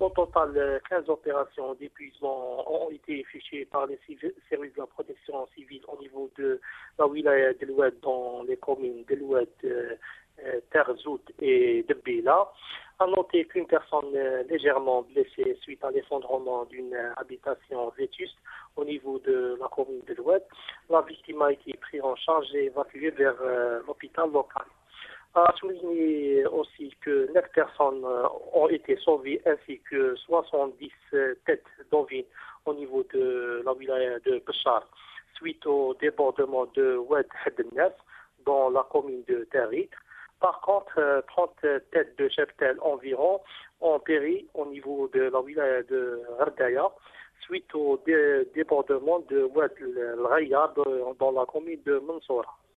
Au total, 15 opérations d'épuisement ont été effectuées par les services de la protection civile au niveau de la wilaya de l'Oued dans les communes de l'Oued, Terzout et de Bela. À noter qu'une personne légèrement blessée suite à l'effondrement d'une habitation vétuste au niveau de la commune de l'Oued. La victime a été prise en charge et évacuée vers l'hôpital local. À souligner aussi que 9 personnes ont été sauvées ainsi que 70 têtes d'ovine au niveau de la wilaya de Béchar suite au débordement de Oued Hadnef dans la commune de Tarit. Par contre, 30 têtes de cheptel environ ont péri au niveau de la wilaya de Ardaya suite au débordement de Oued al-Raya dans la commune de Mansoura.